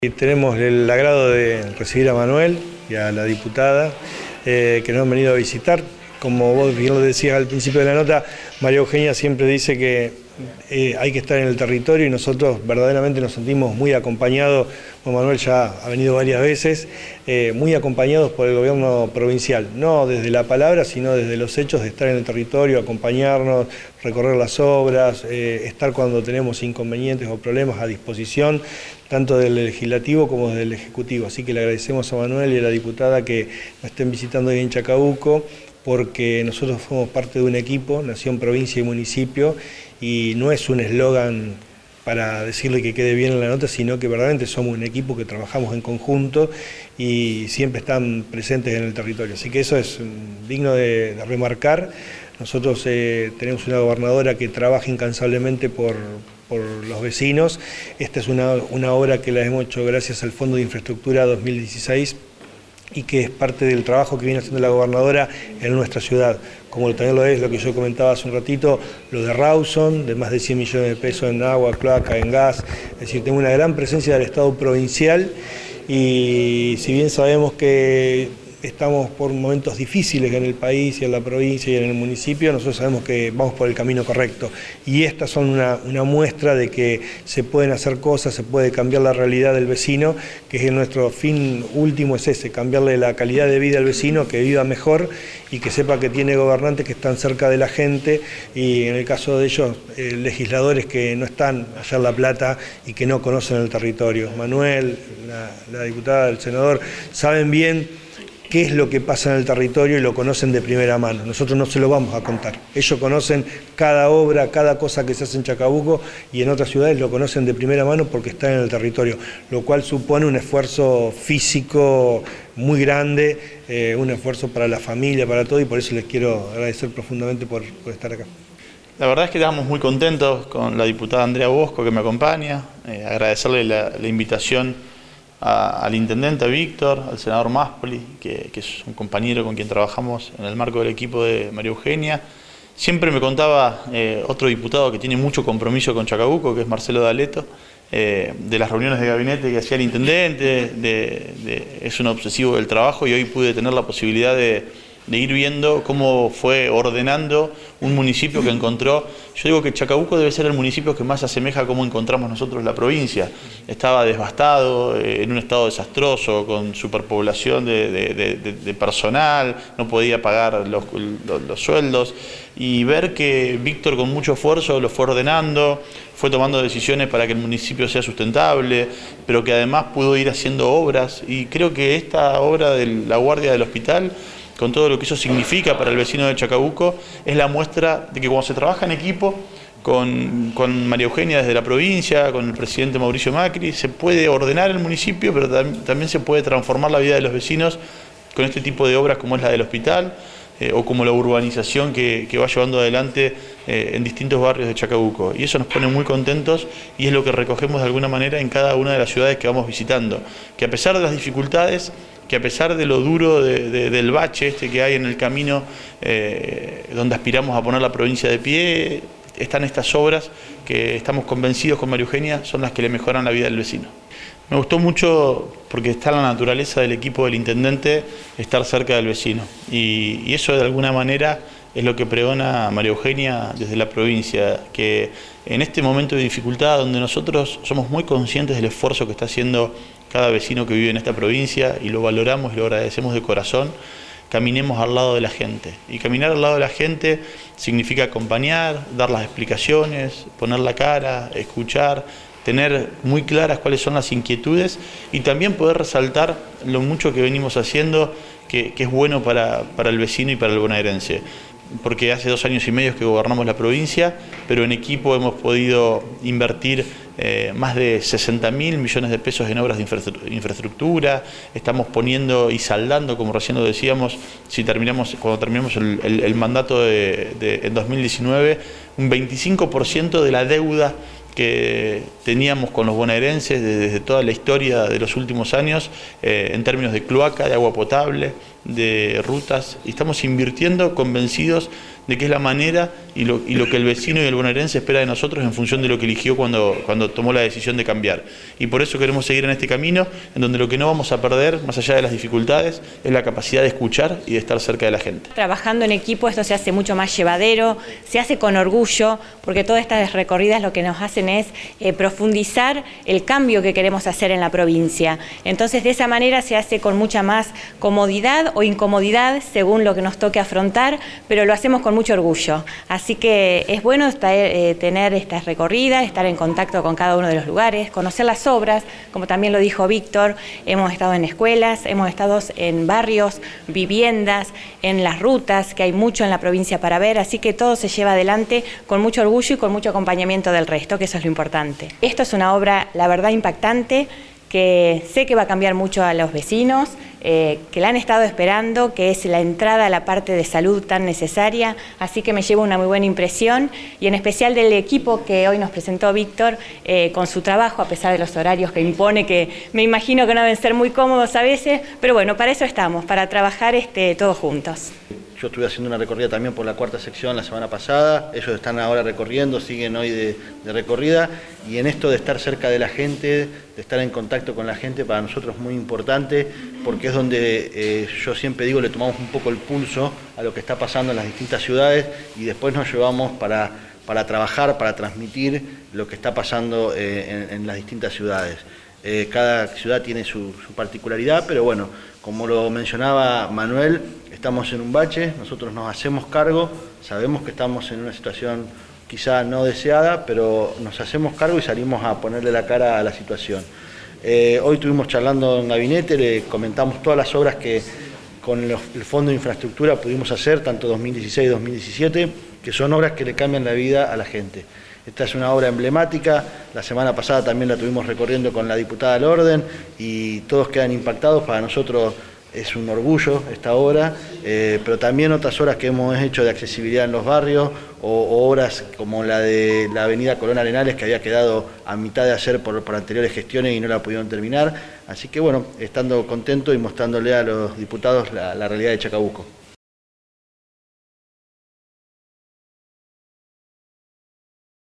Y tenemos el agrado de recibir a Manuel y a la diputada que nos han venido a visitar. Como vos bien lo decías al principio de la nota, María Eugenia siempre dice que hay que estar en el territorio y nosotros verdaderamente nos sentimos muy acompañados. Manuel ya ha venido varias veces, muy acompañados por el gobierno provincial, no desde la palabra, sino desde los hechos de estar en el territorio, acompañarnos, recorrer las obras, estar cuando tenemos inconvenientes o problemas a disposición, tanto del legislativo como del ejecutivo. Así que le agradecemos a Manuel y a la diputada que nos estén visitando hoy en Chacabuco, porque nosotros somos parte de un equipo, Nación, Provincia y Municipio, y no es un eslogan para decirle que quede bien en la nota, sino que verdaderamente somos un equipo que trabajamos en conjunto y siempre están presentes en el territorio. Así que eso es digno de remarcar. Nosotros tenemos una gobernadora que trabaja incansablemente por los vecinos. Esta es una obra que la hemos hecho gracias al Fondo de Infraestructura 2016 y que es parte del trabajo que viene haciendo la gobernadora en nuestra ciudad, como también lo es lo que yo comentaba hace un ratito, lo de Rawson, de más de 100 millones de pesos en agua, cloaca, en gas. Es decir, tengo una gran presencia del Estado provincial y si bien sabemos que estamos por momentos difíciles en el país y en la provincia y en el municipio, nosotros sabemos que vamos por el camino correcto. Y estas son una muestra de que se pueden hacer cosas, se puede cambiar la realidad del vecino, que es nuestro fin último, es ese, cambiarle la calidad de vida al vecino, que viva mejor y que sepa que tiene gobernantes que están cerca de la gente y en el caso de ellos, legisladores que no están allá en La Plata y que no conocen el territorio. Manuel, la diputada, el senador, saben bien qué es lo que pasa en el territorio y lo conocen de primera mano. Nosotros no se lo vamos a contar. Ellos conocen cada obra, cada cosa que se hace en Chacabuco y en otras ciudades lo conocen de primera mano porque están en el territorio, lo cual supone un esfuerzo físico muy grande, un esfuerzo para la familia, para todo, y por eso les quiero agradecer profundamente por estar acá. La verdad es que estamos muy contentos con la diputada Andrea Bosco que me acompaña, agradecerle la invitación al intendente Víctor, al senador Máspoli, que es un compañero con quien trabajamos en el marco del equipo de María Eugenia. Siempre me contaba otro diputado que tiene mucho compromiso con Chacabuco, que es Marcelo D'Aleto, de las reuniones de gabinete que hacía el intendente, es un obsesivo del trabajo y hoy pude tener la posibilidad de ir viendo cómo fue ordenando un municipio que encontró. Yo digo que Chacabuco debe ser el municipio que más se asemeja a cómo encontramos nosotros la provincia. Estaba devastado, en un estado desastroso, con superpoblación de personal, no podía pagar los sueldos, y ver que Víctor con mucho esfuerzo lo fue ordenando, fue tomando decisiones para que el municipio sea sustentable, pero que además pudo ir haciendo obras, y creo que esta obra de la guardia del hospital, con todo lo que eso significa para el vecino de Chacabuco, es la muestra de que cuando se trabaja en equipo con María Eugenia desde la provincia, con el presidente Mauricio Macri, se puede ordenar el municipio, pero también se puede transformar la vida de los vecinos con este tipo de obras como es la del hospital, o como la urbanización que va llevando adelante en distintos barrios de Chacabuco. Y eso nos pone muy contentos y es lo que recogemos de alguna manera en cada una de las ciudades que vamos visitando. Que a pesar de las dificultades, que a pesar de lo duro del bache que hay en el camino donde aspiramos a poner la provincia de pie, están estas obras que estamos convencidos con María Eugenia son las que le mejoran la vida del vecino. Me gustó mucho porque está en la naturaleza del equipo del intendente estar cerca del vecino y eso de alguna manera es lo que pregona María Eugenia desde la provincia, que en este momento de dificultad donde nosotros somos muy conscientes del esfuerzo que está haciendo cada vecino que vive en esta provincia y lo valoramos y lo agradecemos de corazón, caminemos al lado de la gente. Y caminar al lado de la gente significa acompañar, dar las explicaciones, poner la cara, escuchar, tener muy claras cuáles son las inquietudes y también poder resaltar lo mucho que venimos haciendo, que es bueno para el vecino y para el bonaerense. Porque hace 2 años y medio que gobernamos la provincia, pero en equipo hemos podido invertir más de 60.000 millones de pesos en obras de infraestructura, estamos poniendo y saldando, como recién lo decíamos, cuando terminemos el mandato en 2019, un 25% de la deuda que teníamos con los bonaerenses desde toda la historia de los últimos años, en términos de cloaca, de agua potable, de rutas, y estamos invirtiendo convencidos de que es la manera y lo que el vecino y el bonaerense espera de nosotros en función de lo que eligió cuando tomó la decisión de cambiar. Y por eso queremos seguir en este camino, en donde lo que no vamos a perder, más allá de las dificultades, es la capacidad de escuchar y de estar cerca de la gente. Trabajando en equipo esto se hace mucho más llevadero, se hace con orgullo, porque todas estas recorridas lo que nos hacen es profundizar el cambio que queremos hacer en la provincia. Entonces de esa manera se hace con mucha más comodidad o incomodidad según lo que nos toque afrontar, pero lo hacemos con mucho orgullo. Así que es bueno tener estas recorridas, estar en contacto con cada uno de los lugares, conocer las obras, como también lo dijo Víctor, hemos estado en escuelas, hemos estado en barrios, viviendas, en las rutas, que hay mucho en la provincia para ver, así que todo se lleva adelante con mucho orgullo y con mucho acompañamiento del resto, que eso es lo importante. Esto es una obra, la verdad, impactante, que sé que va a cambiar mucho a los vecinos, que la han estado esperando, que es la entrada a la parte de salud tan necesaria, así que me llevo una muy buena impresión, y en especial del equipo que hoy nos presentó Víctor, con su trabajo, a pesar de los horarios que impone, que me imagino que no deben ser muy cómodos a veces, pero bueno, para eso estamos, para trabajar todos juntos. Yo estuve haciendo una recorrida también por la cuarta sección la semana pasada, ellos están ahora recorriendo, siguen hoy de recorrida, y en esto de estar cerca de la gente, de estar en contacto con la gente, para nosotros es muy importante, porque es donde yo siempre digo, le tomamos un poco el pulso a lo que está pasando en las distintas ciudades, y después nos llevamos para trabajar, para transmitir lo que está pasando en las distintas ciudades. Cada ciudad tiene su particularidad, pero bueno, como lo mencionaba Manuel, estamos en un bache, nosotros nos hacemos cargo, sabemos que estamos en una situación quizá no deseada, pero nos hacemos cargo y salimos a ponerle la cara a la situación. Hoy estuvimos charlando en gabinete, le comentamos todas las obras que con el Fondo de Infraestructura pudimos hacer, tanto 2016 y 2017, que son obras que le cambian la vida a la gente. Esta es una obra emblemática, la semana pasada también la tuvimos recorriendo con la diputada del Orden y todos quedan impactados. Para nosotros es un orgullo esta obra, pero también otras obras que hemos hecho de accesibilidad en los barrios o obras como la de la avenida Colón Arenales, que había quedado a mitad de hacer por anteriores gestiones y no la pudieron terminar. Así que bueno, estando contento y mostrándole a los diputados la realidad de Chacabuco.